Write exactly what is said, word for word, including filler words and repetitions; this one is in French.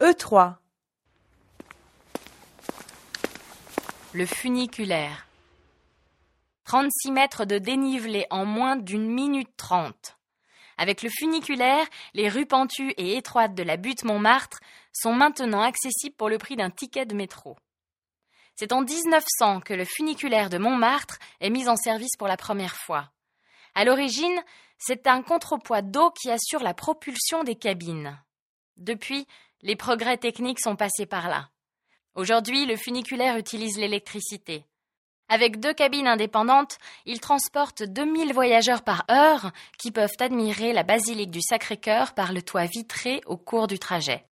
E trois. Le funiculaire. trente-six mètres de dénivelé en moins d'une minute trente. Avec le funiculaire, les rues pentues et étroites de la butte Montmartre sont maintenant accessibles pour le prix d'un ticket de métro. C'est en dix-neuf cents que le funiculaire de Montmartre est mis en service pour la première fois. À l'origine, c'est un contrepoids d'eau qui assure la propulsion des cabines. Depuis, les progrès techniques sont passés par là. Aujourd'hui, le funiculaire utilise l'électricité. Avec deux cabines indépendantes, il transporte deux mille voyageurs par heure qui peuvent admirer la basilique du Sacré-Cœur par le toit vitré au cours du trajet.